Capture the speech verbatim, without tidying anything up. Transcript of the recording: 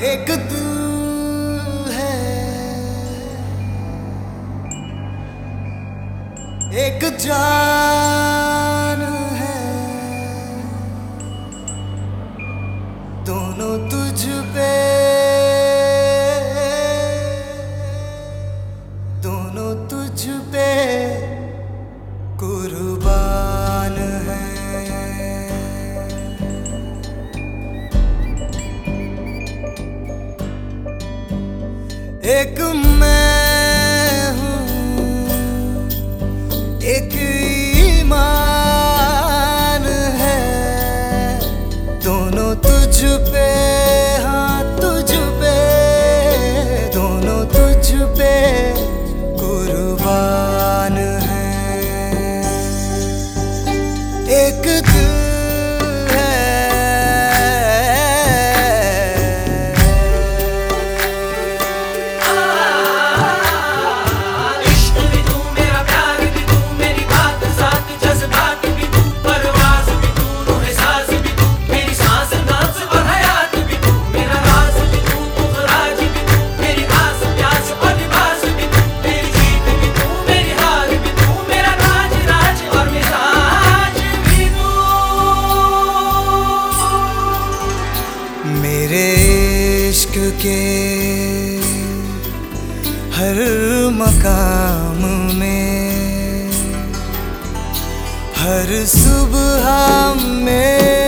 एक दिल है, एक जान है, दोनों तुझ पे, दोनों तुझ पे कुर्बान है। एक मैं हूँ, एक ईमान है, दोनों तुझ पे, हाँ तुझ पे, दोनों तुझ पे कुर्बान है। एक दिल मेरे इश्क के हर मकाम में, हर सुबह में